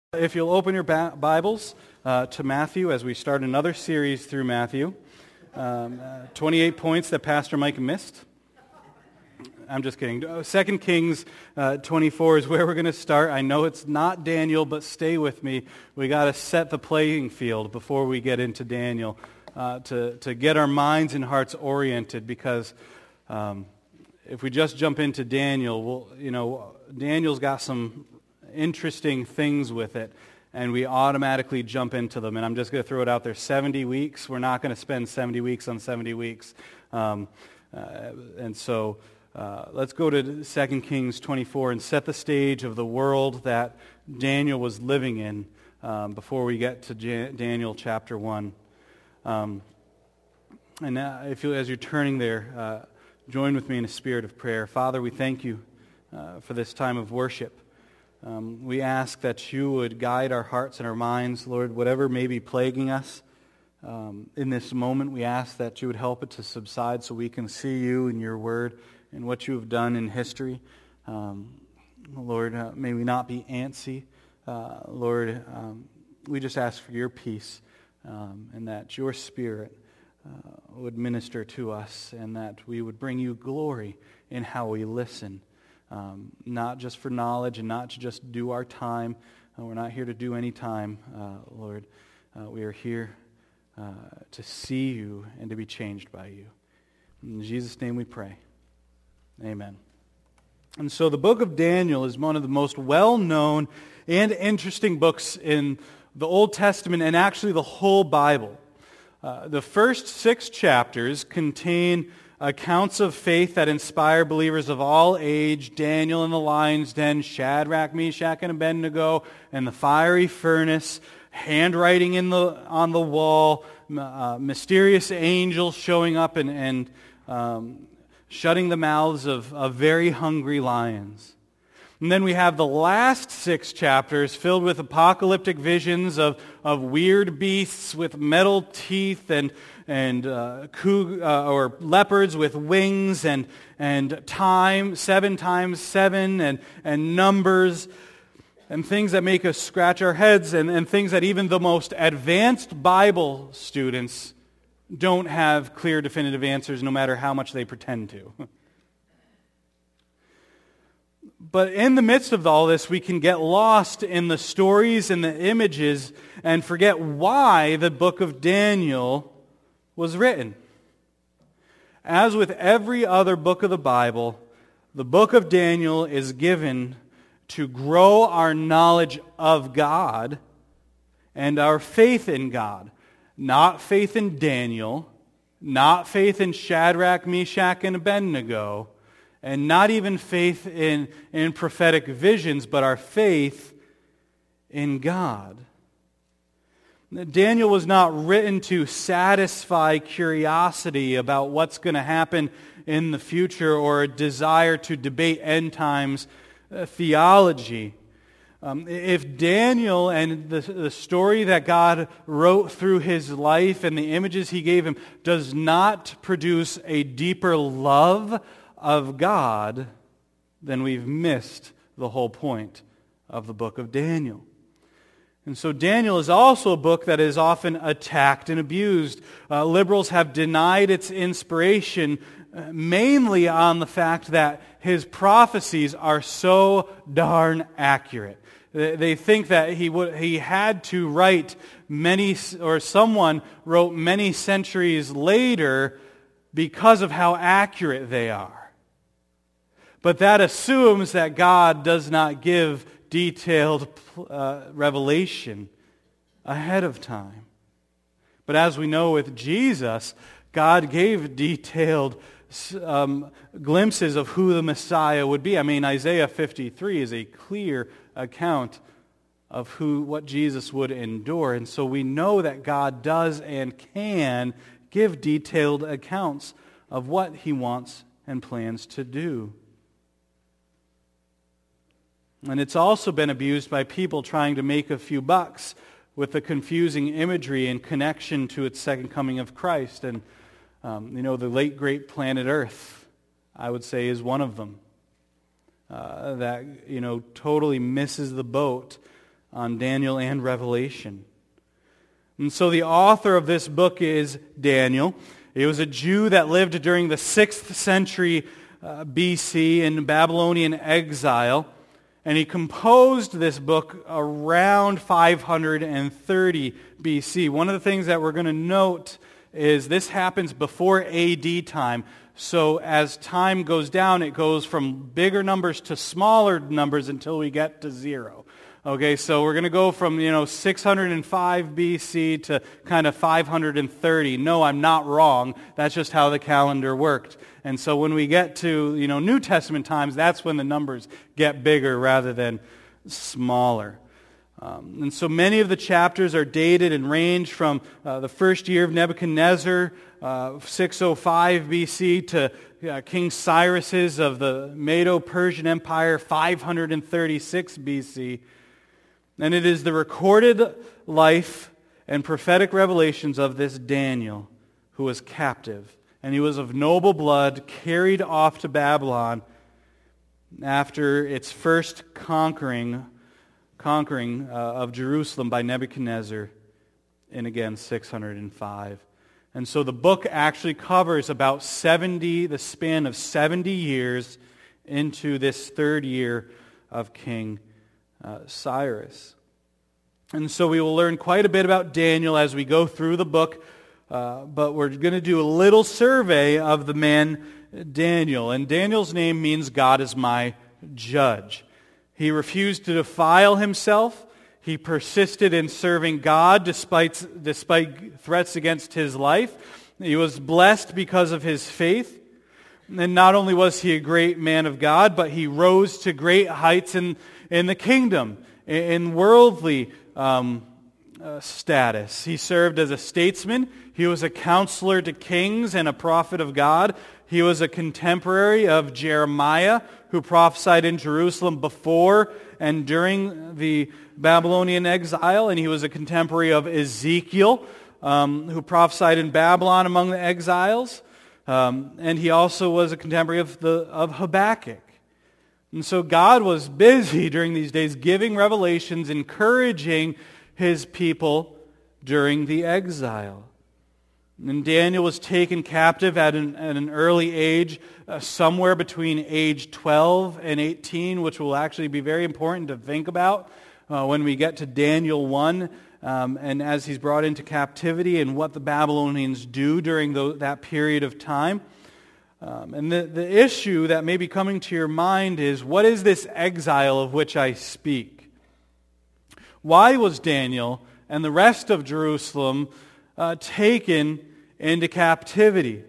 If you'll open your Bibles to Matthew as we start another series through Matthew. 28 points that Pastor Mike missed. I'm just kidding. 2 Kings 24 is where we're going to start. I know it's not Daniel, but stay with me. We got to set the playing field before we get into Daniel to get our minds and hearts oriented, because if we just jump into Daniel, Daniel's got some interesting things with it, and we automatically jump into them. And I'm just going to throw it out there. 70 weeks. We're not going to spend 70 weeks on 70 weeks. Let's go to 2 Kings 24 and set the stage of the world that Daniel was living in before we get to Daniel chapter 1. As you're turning there, join with me in a spirit of prayer. Father, we thank you for this time of worship. We ask that you would guide our hearts and our minds, Lord, whatever may be plaguing us in this moment. We ask that you would help it to subside so we can see you and your word and what you have done in history. Lord, may we not be antsy. Lord, we just ask for your peace and that your Spirit would minister to us, and that we would bring you glory in how we listen. Not just for knowledge and not to just do our time. We're not here to do any time, Lord. We are here to see you and to be changed by you. In Jesus' name we pray. Amen. And so the book of Daniel is one of the most well-known and interesting books in the Old Testament and actually the whole Bible. The first 6 chapters contain accounts of faith that inspire believers of all age: Daniel in the lion's den, Shadrach, Meshach, and Abednego, and the fiery furnace, handwriting on the wall, mysterious angels showing up and shutting the mouths of very hungry lions. And then we have the last 6 chapters filled with apocalyptic visions of weird beasts with metal teeth and or leopards with wings and time, 7 times 7 and numbers and things that make us scratch our heads and things that even the most advanced Bible students don't have clear, definitive answers, no matter how much they pretend to. But in the midst of all this, we can get lost in the stories and the images and forget why the book of Daniel was written. As with every other book of the Bible, the book of Daniel is given to grow our knowledge of God and our faith in God. Not faith in Daniel, not faith in Shadrach, Meshach, and Abednego, and not even faith in prophetic visions, but our faith in God. Daniel was not written to satisfy curiosity about what's going to happen in the future or a desire to debate end times theology. If Daniel and the story that God wrote through his life and the images he gave him does not produce a deeper love of God, then we've missed the whole point of the book of Daniel. And so Daniel is also a book that is often attacked and abused. Liberals have denied its inspiration mainly on the fact that his prophecies are so darn accurate. They think that he had to write someone wrote many centuries later because of how accurate they are. But that assumes that God does not give detailed revelation ahead of time. But as we know with Jesus, God gave detailed glimpses of who the Messiah would be. I mean, Isaiah 53 is a clear account of what Jesus would endure. And so we know that God does and can give detailed accounts of what He wants and plans to do. And it's also been abused by people trying to make a few bucks with the confusing imagery in connection to its second coming of Christ. And, the late great Planet Earth, I would say, is one of them. That, totally misses the boat on Daniel and Revelation. And so the author of this book is Daniel. He was a Jew that lived during the 6th century BC in Babylonian exile. And he composed this book around 530 BC. One of the things that we're going to note is this happens before AD time. So as time goes down, it goes from bigger numbers to smaller numbers until we get to 0. Okay, so we're going to go from, 605 BC to kind of 530. No, I'm not wrong. That's just how the calendar worked. And so when we get to, New Testament times, that's when the numbers get bigger rather than smaller. And so many of the chapters are dated and range from the first year of Nebuchadnezzar, 605 BC, to King Cyrus's of the Medo-Persian Empire, 536 BC. And it is the recorded life and prophetic revelations of this Daniel who was captive. And he was of noble blood, carried off to Babylon after its first conquering of Jerusalem by Nebuchadnezzar in, again, 605. And so the book actually covers about the span of 70 years into this third year of King Cyrus. And so we will learn quite a bit about Daniel as we go through the book, but we're going to do a little survey of the man Daniel. And Daniel's name means God is my judge. He refused to defile himself. He persisted in serving God despite threats against his life. He was blessed because of his faith. And not only was he a great man of God, but he rose to great heights in the kingdom, in worldly status. He served as a statesman. He was a counselor to kings and a prophet of God. He was a contemporary of Jeremiah, who prophesied in Jerusalem before and during the Babylonian exile. And he was a contemporary of Ezekiel, who prophesied in Babylon among the exiles. And he also was a contemporary of Habakkuk. And so God was busy during these days giving revelations, encouraging his people during the exile. And Daniel was taken captive at an early age, somewhere between age 12 and 18, which will actually be very important to think about when we get to Daniel 1, and as he's brought into captivity and what the Babylonians do during that period of time. And the issue that may be coming to your mind is, what is this exile of which I speak? Why was Daniel and the rest of Jerusalem taken into captivity?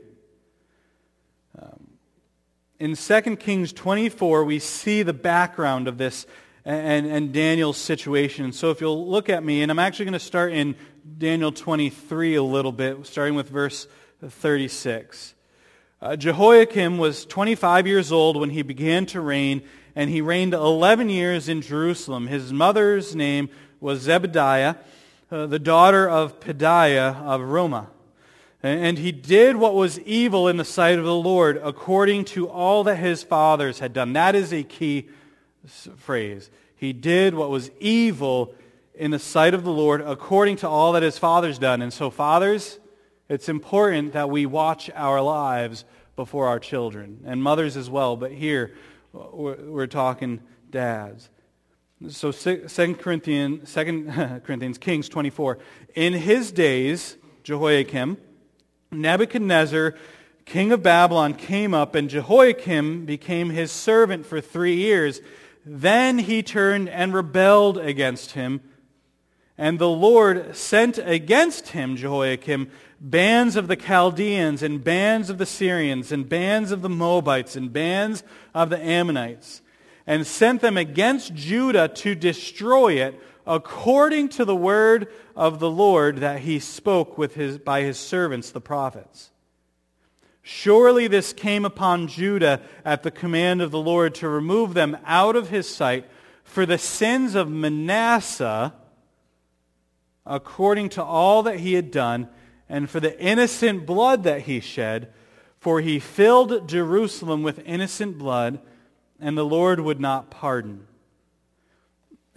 In 2 Kings 24, we see the background of this and Daniel's situation. So if you'll look at me, and I'm actually going to start in Daniel 23 a little bit, starting with verse 36. Jehoiakim was 25 years old when he began to reign, and he reigned 11 years in Jerusalem. His mother's name was Zebediah, the daughter of Pedaiah of Rumah. And he did what was evil in the sight of the Lord, according to all that his fathers had done. That is a key phrase. He did what was evil in the sight of the Lord, according to all that his fathers done. And so, fathers, it's important that we watch our lives before our children, and mothers as well, but here we're talking dads. So 2 Corinthians, Kings 24. In his days, Jehoiakim, Nebuchadnezzar, king of Babylon, came up, and Jehoiakim became his servant for 3 years. Then he turned and rebelled against him, and the Lord sent against him, Jehoiakim, bands of the Chaldeans, and bands of the Syrians, and bands of the Moabites, and bands of the Ammonites, and sent them against Judah to destroy it, according to the word of the Lord that he spoke by his servants, the prophets. Surely this came upon Judah at the command of the Lord to remove them out of his sight for the sins of Manasseh, according to all that he had done, and for the innocent blood that he shed, for he filled Jerusalem with innocent blood, and the Lord would not pardon.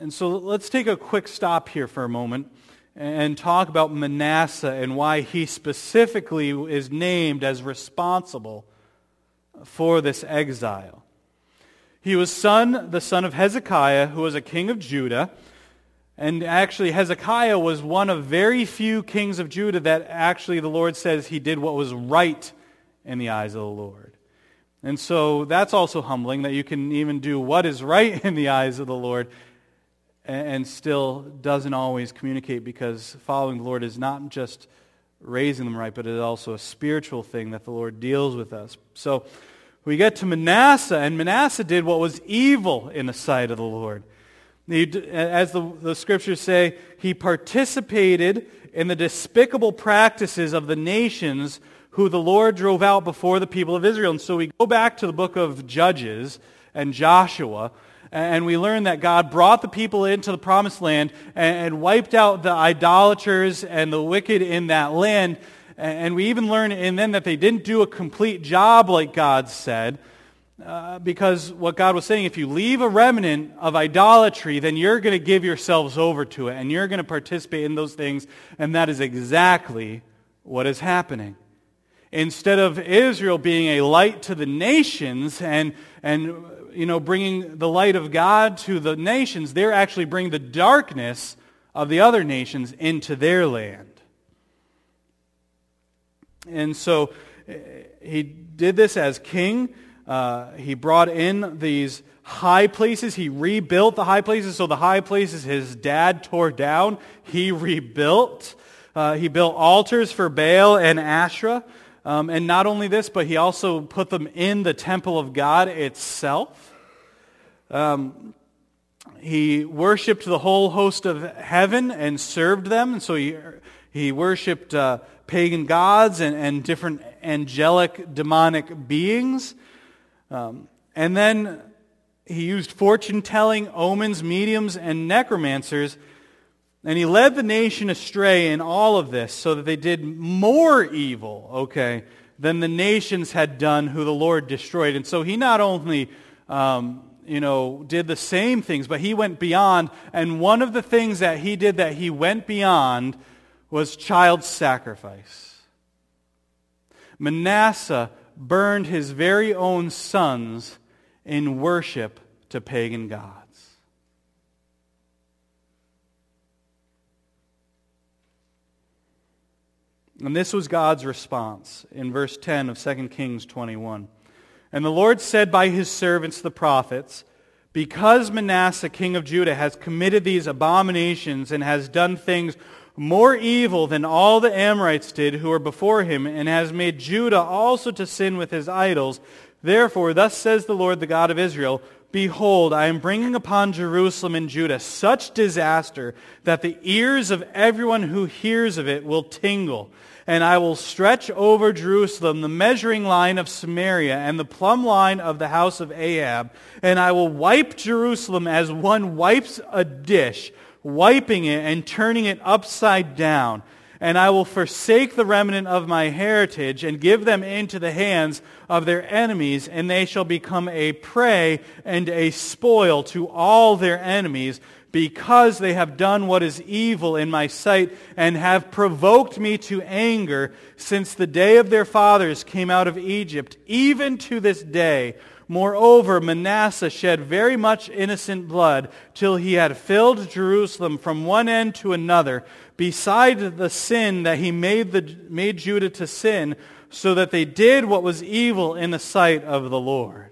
And so let's take a quick stop here for a moment and talk about Manasseh and why he specifically is named as responsible for this exile. He was the son of Hezekiah, who was a king of Judah. And actually, Hezekiah was one of very few kings of Judah that actually the Lord says he did what was right in the eyes of the Lord. And so that's also humbling, that you can even do what is right in the eyes of the Lord and still doesn't always communicate, because following the Lord is not just raising them right, but it is also a spiritual thing that the Lord deals with us. So we get to Manasseh, and Manasseh did what was evil in the sight of the Lord. As the scriptures say, he participated in the despicable practices of the nations who the Lord drove out before the people of Israel. And so we go back to the book of Judges and Joshua, and we learn that God brought the people into the promised land and wiped out the idolaters and the wicked in that land. And we even learn in then that they didn't do a complete job like God said, because what God was saying, if you leave a remnant of idolatry, then you're going to give yourselves over to it, and you're going to participate in those things, and that is exactly what is happening. Instead of Israel being a light to the nations and bringing the light of God to the nations, they're actually bringing the darkness of the other nations into their land. And so he did this as king. He brought in these high places. He rebuilt the high places. So the high places his dad tore down, he rebuilt. He built altars for Baal and Asherah. And not only this, but he also put them in the temple of God itself. He worshipped the whole host of heaven and served them. And so he worshipped pagan gods and different angelic, demonic beings. And then he used fortune-telling, omens, mediums, and necromancers. And he led the nation astray in all of this so that they did more evil, than the nations had done who the Lord destroyed. And so he not only, did the same things, but he went beyond. And one of the things that he did that he went beyond was child sacrifice. Manasseh burned his very own sons in worship to pagan gods. And this was God's response in verse 10 of 2 Kings 21. And the Lord said by his servants the prophets, because Manasseh king of Judah has committed these abominations and has done things more evil than all the Amorites did who were before him, and has made Judah also to sin with his idols, therefore thus says the Lord the God of Israel, behold, I am bringing upon Jerusalem and Judah such disaster that the ears of everyone who hears of it will tingle. And I will stretch over Jerusalem the measuring line of Samaria and the plumb line of the house of Ahab. And I will wipe Jerusalem as one wipes a dish, wiping it and turning it upside down. And I will forsake the remnant of my heritage and give them into the hands of their enemies, and they shall become a prey and a spoil to all their enemies, because they have done what is evil in my sight and have provoked me to anger since the day of their fathers came out of Egypt, even to this day. Moreover, Manasseh shed very much innocent blood till he had filled Jerusalem from one end to another, beside the sin that he made Judah to sin, so that they did what was evil in the sight of the Lord.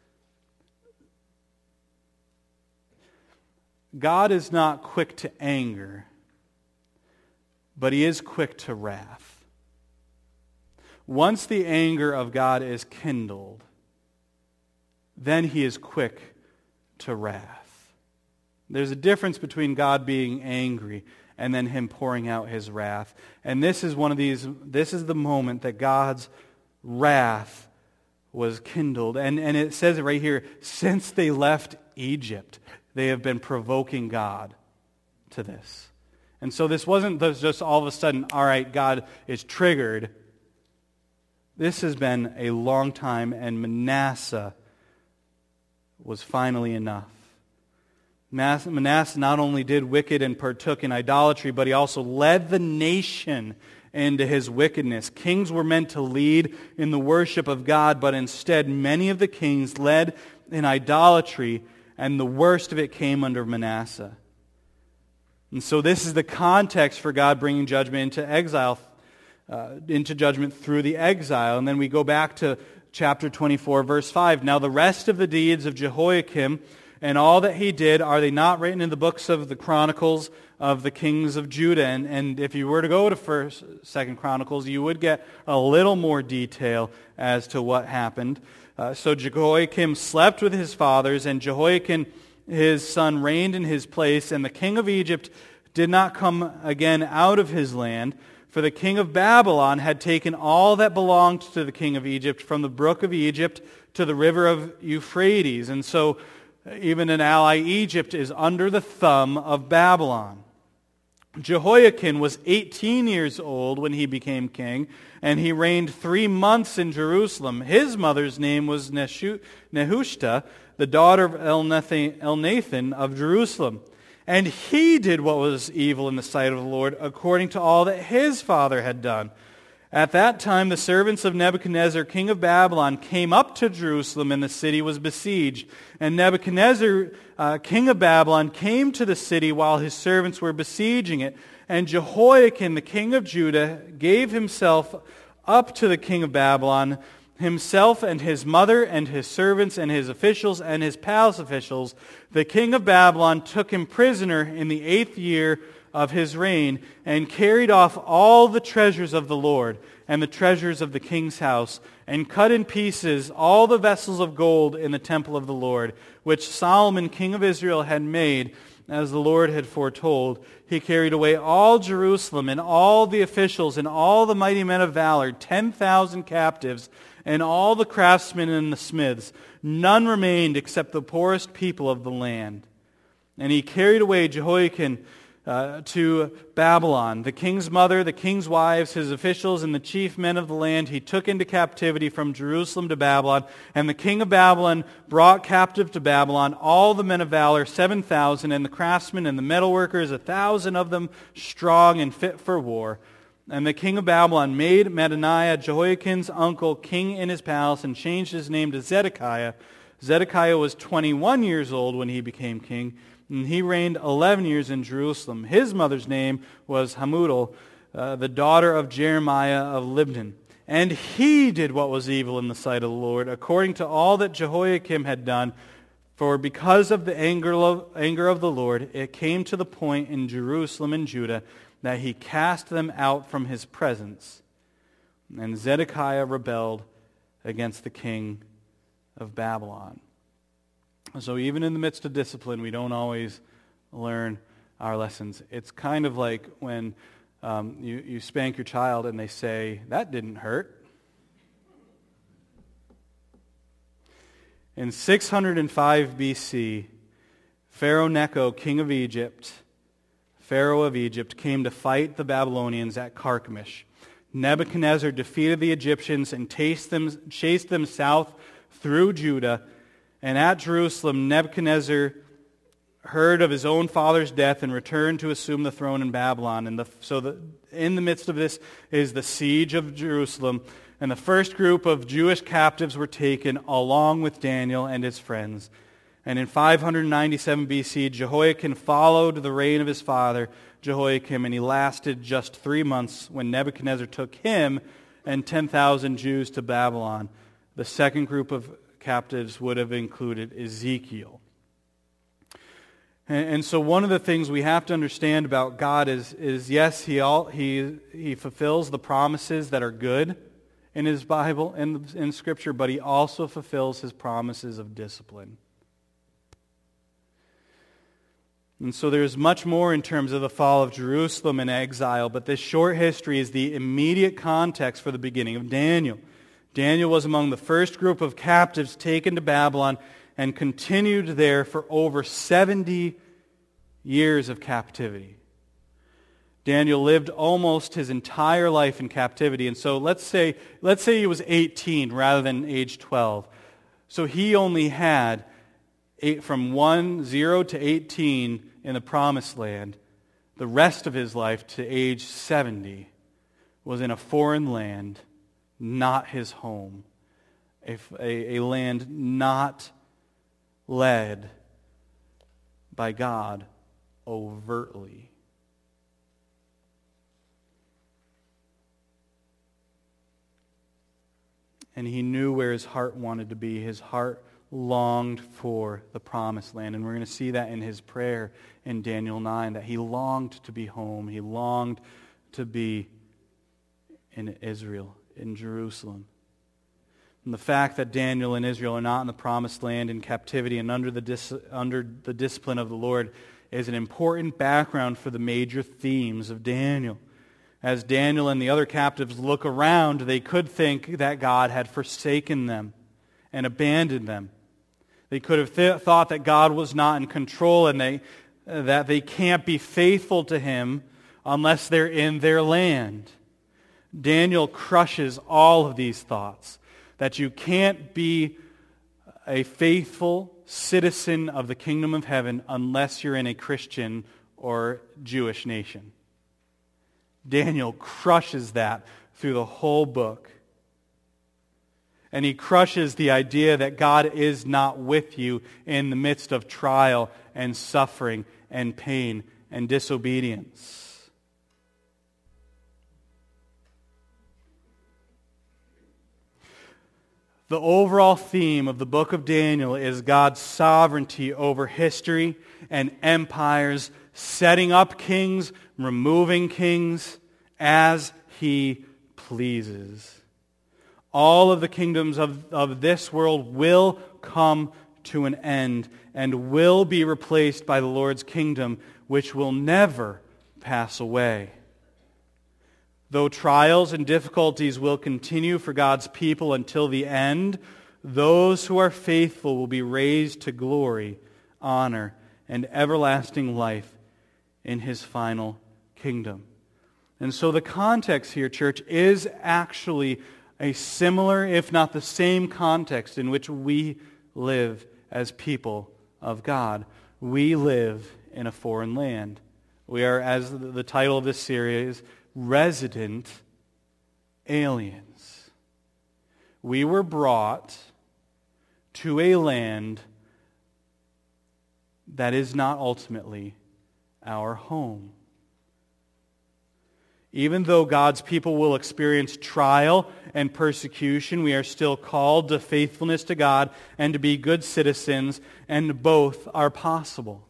God is not quick to anger, but he is quick to wrath. Once the anger of God is kindled, then he is quick to wrath. There's a difference between God being angry and then him pouring out his wrath. And this is the moment that God's wrath was kindled. And it says it right here, since they left Egypt, they have been provoking God to this. And so this wasn't just all of a sudden, all right, God is triggered. This has been a long time, and Manasseh was finally enough. Manasseh not only did wicked and partook in idolatry, but he also led the nation into his wickedness. Kings were meant to lead in the worship of God, but instead many of the kings led in idolatry, and the worst of it came under Manasseh. And so this is the context for God bringing judgment into exile, into judgment through the exile. And then we go back to chapter 24, verse 5. Now the rest of the deeds of Jehoiakim and all that he did, are they not written in the books of the Chronicles of the kings of Judah? And if you were to go to 1st, 2nd Chronicles, you would get a little more detail as to what happened. So Jehoiakim slept with his fathers, and Jehoiakim his son reigned in his place, and the king of Egypt did not come again out of his land, for the king of Babylon had taken all that belonged to the king of Egypt, from the brook of Egypt to the river of Euphrates. And so even an ally, Egypt, is under the thumb of Babylon. Jehoiakim was 18 years old when he became king, and he reigned 3 months in Jerusalem. His mother's name was Nehushta, the daughter of Elnathan of Jerusalem. And he did what was evil in the sight of the Lord, according to all that his father had done. At that time, the servants of Nebuchadnezzar, king of Babylon, came up to Jerusalem, and the city was besieged. And Nebuchadnezzar, king of Babylon, came to the city while his servants were besieging it. And Jehoiakim, the king of Judah, gave himself up to the king of Babylon, himself and his mother and his servants and his officials and his palace officials. The king of Babylon took him prisoner in the 8th year of his reign, and carried off all the treasures of the Lord and the treasures of the king's house, and cut in pieces all the vessels of gold in the temple of the Lord, which Solomon king of Israel had made, as the Lord had foretold. He carried away all Jerusalem, and all the officials, and all the mighty men of valor, 10,000 captives, and all the craftsmen and the smiths. None remained except the poorest people of the land. And he carried away Jehoiakim to Babylon. The king's mother, the king's wives, his officials, and the chief men of the land he took into captivity from Jerusalem to Babylon. And the king of Babylon brought captive to Babylon all the men of valor, 7,000, and the craftsmen and the metalworkers, 1,000 of them, strong and fit for war. And the king of Babylon made Mattaniah, Jehoiakim's uncle, king in his palace, and changed his name to Zedekiah. Zedekiah was 21 years old when he became king, and he reigned 11 years in Jerusalem. His mother's name was Hamudal, the daughter of Jeremiah of Libnan. And he did what was evil in the sight of the Lord, according to all that Jehoiakim had done. For because of the anger of the Lord, it came to the point in Jerusalem and Judah that he cast them out from his presence. And Zedekiah rebelled against the king of Babylon. So even in the midst of discipline, we don't always learn our lessons. It's kind of like when you spank your child and they say, "That didn't hurt." In 605 BC, Pharaoh Necho, king of Egypt, Pharaoh of Egypt, came to fight the Babylonians at Carchemish. Nebuchadnezzar defeated the Egyptians and chased them south through Judah. And at Jerusalem, Nebuchadnezzar heard of his own father's death and returned to assume the throne in Babylon. And in the midst of this is the siege of Jerusalem. And the first group of Jewish captives were taken along with Daniel and his friends. And in 597 BC, Jehoiakim followed the reign of his father, Jehoiakim, and he lasted just 3 months when Nebuchadnezzar took him and 10,000 Jews to Babylon. The second group of captives would have included Ezekiel. And so one of the things we have to understand about God is yes, he fulfills the promises that are good in his Bible, in Scripture, but he also fulfills his promises of discipline. And so there's much more in terms of the fall of Jerusalem and exile, but this short history is the immediate context for the beginning of Daniel. Daniel was among the first group of captives taken to Babylon and continued there for over 70 years of captivity. Daniel lived almost his entire life in captivity. And so let's say he was 18 rather than age 12. So he only had from 0 to 18 in the Promised Land, the rest of his life to age 70 was in a foreign land, not his home, a land not led by God overtly. And he knew where his heart wanted to be. His heart longed for the Promised Land. And we're going to see that in his prayer in Daniel 9, that he longed to be home. He longed to be in Israel, in Jerusalem. And the fact that Daniel and Israel are not in the Promised Land, in captivity and under the discipline of the Lord is an important background for the major themes of Daniel. As Daniel and the other captives look around, they could think that God had forsaken them and abandoned them. They could have thought that God was not in control and that they can't be faithful to Him unless they're in their land. Daniel crushes all of these thoughts, that you can't be a faithful citizen of the kingdom of heaven unless you're in a Christian or Jewish nation. Daniel crushes that through the whole book. And he crushes the idea that God is not with you in the midst of trial and suffering and pain and disobedience. The overall theme of the book of Daniel is God's sovereignty over history and empires, setting up kings, removing kings as He pleases. All of the kingdoms of this world will come to an end and will be replaced by the Lord's kingdom, which will never pass away. Though trials and difficulties will continue for God's people until the end, those who are faithful will be raised to glory, honor, and everlasting life in His final kingdom. And so the context here, church, is actually a similar, if not the same context in which we live as people of God. We live in a foreign land. We are, as the title of this series, resident aliens. We were brought to a land that is not ultimately our home. Even though God's people will experience trial and persecution, we are still called to faithfulness to God and to be good citizens, and both are possible.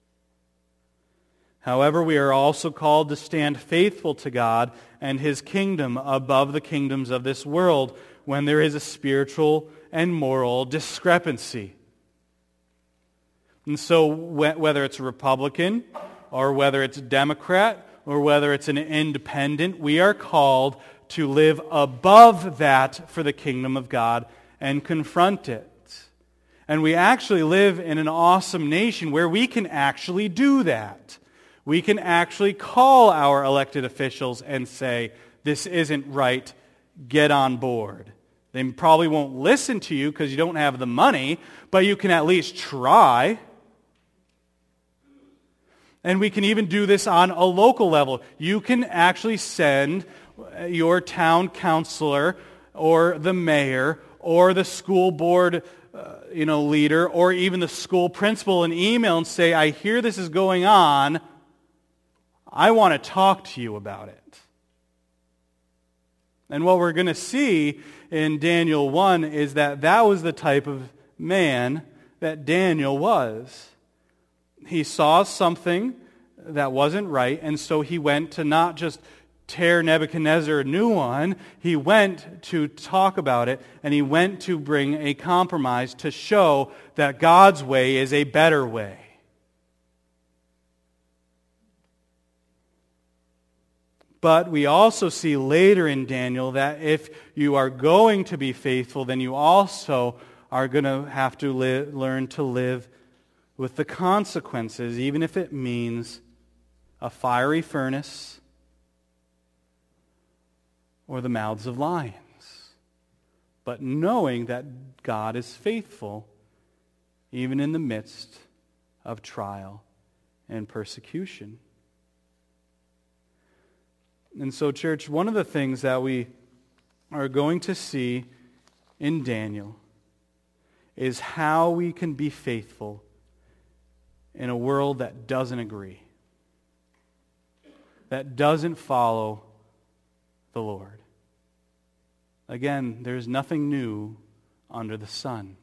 However, we are also called to stand faithful to God and His kingdom above the kingdoms of this world when there is a spiritual and moral discrepancy. And so whether it's a Republican or whether it's a Democrat or whether it's an independent, we are called to live above that for the kingdom of God and confront it. And we actually live in an awesome nation where we can actually do that. We can actually call our elected officials and say, this isn't right, get on board. They probably won't listen to you because you don't have the money, but you can at least try. And we can even do this on a local level. You can actually send your town councilor or the mayor or the school board leader or even the school principal an email and say, I hear this is going on. I want to talk to you about it. And what we're going to see in Daniel 1 is that was the type of man that Daniel was. He saw something that wasn't right, and so he went to not just tear Nebuchadnezzar a new one, he went to talk about it, and he went to bring a compromise to show that God's way is a better way. But we also see later in Daniel that if you are going to be faithful, then you also are going to have to learn to live with the consequences, even if it means a fiery furnace or the mouths of lions. But knowing that God is faithful even in the midst of trial and persecution. And so, church, one of the things that we are going to see in Daniel is how we can be faithful in a world that doesn't agree, that doesn't follow the Lord. Again, there's nothing new under the sun.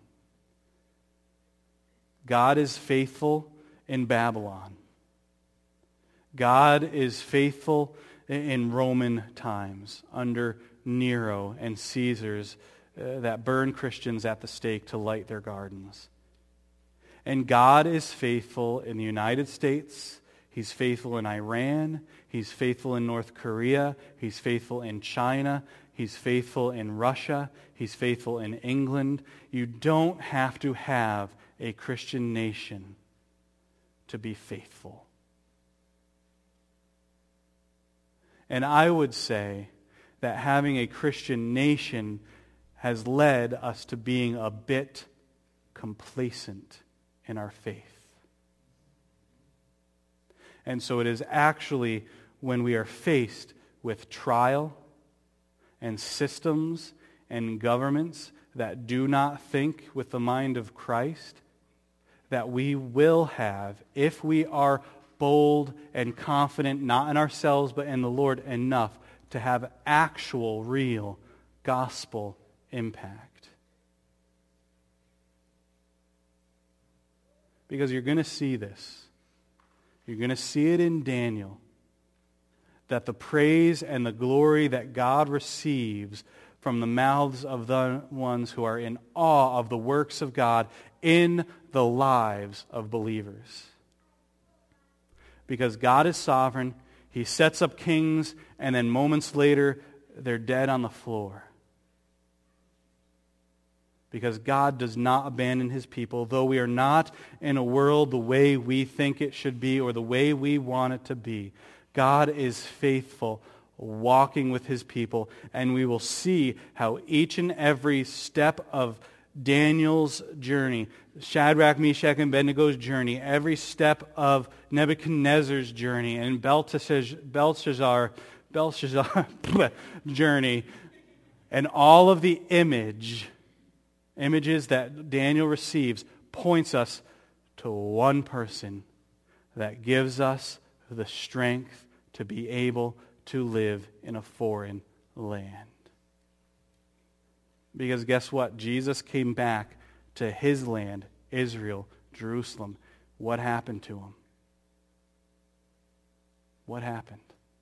God is faithful in Babylon. God is faithful in Roman times under Nero and Caesars that burned Christians at the stake to light their gardens. And God is faithful in the United States. He's faithful in Iran. He's faithful in North Korea. He's faithful in China. He's faithful in Russia. He's faithful in England. You don't have to have a Christian nation to be faithful. And I would say that having a Christian nation has led us to being a bit complacent in our faith. And so it is actually when we are faced with trial and systems and governments that do not think with the mind of Christ that we will have, if we are bold and confident, not in ourselves but in the Lord enough, to have actual, real gospel impact. Because you're going to see this. You're going to see it in Daniel, that the praise and the glory that God receives from the mouths of the ones who are in awe of the works of God in the lives of believers. Because God is sovereign, He sets up kings, and then moments later, they're dead on the floor. Because God does not abandon His people, though we are not in a world the way we think it should be or the way we want it to be. God is faithful, walking with His people, and we will see how each and every step of Daniel's journey, Shadrach, Meshach, and Abednego's journey, every step of Nebuchadnezzar's journey, and Belshazzar journey, and all of the images that Daniel receives points us to one person that gives us the strength to be able to live in a foreign land. Because guess what? Jesus came back to His land, Israel, Jerusalem. What happened to Him? What happened?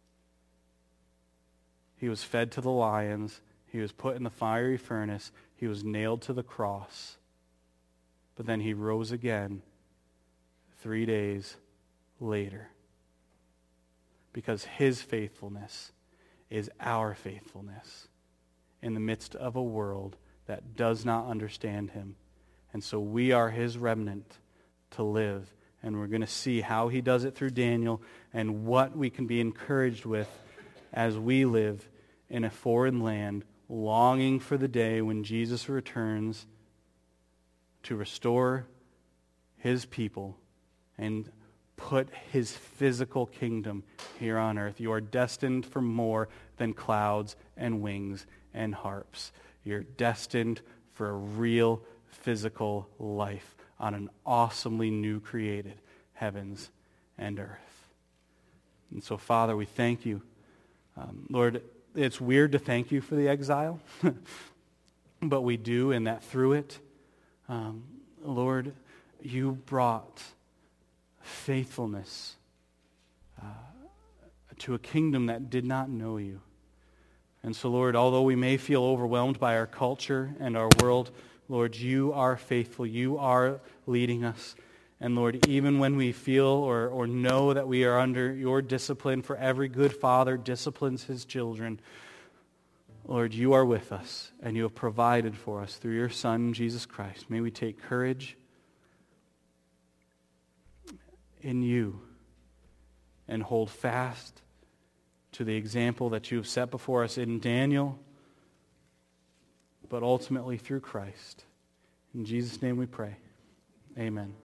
He was fed to the lions. He was put in the fiery furnace. He was nailed to the cross. But then He rose again 3 days later. Because His faithfulness is our faithfulness in the midst of a world that does not understand Him. And so we are His remnant to live. And we're going to see how He does it through Daniel and what we can be encouraged with as we live in a foreign land, longing for the day when Jesus returns to restore His people and put His physical kingdom here on earth. You are destined for more than clouds and wings and harps. You're destined for a real physical life on an awesomely new created heavens and earth. And so, Father, we thank You. Lord, it's weird to thank You for the exile, but we do, and that through it, Lord, You brought faithfulness to a kingdom that did not know You. And so, Lord, although we may feel overwhelmed by our culture and our world, Lord, You are faithful. You are leading us. And Lord, even when we feel or know that we are under Your discipline, for every good father disciplines his children, Lord, You are with us, and You have provided for us through Your Son, Jesus Christ. May we take courage in You and hold fast to the example that You have set before us in Daniel, but ultimately through Christ. In Jesus' name we pray. Amen.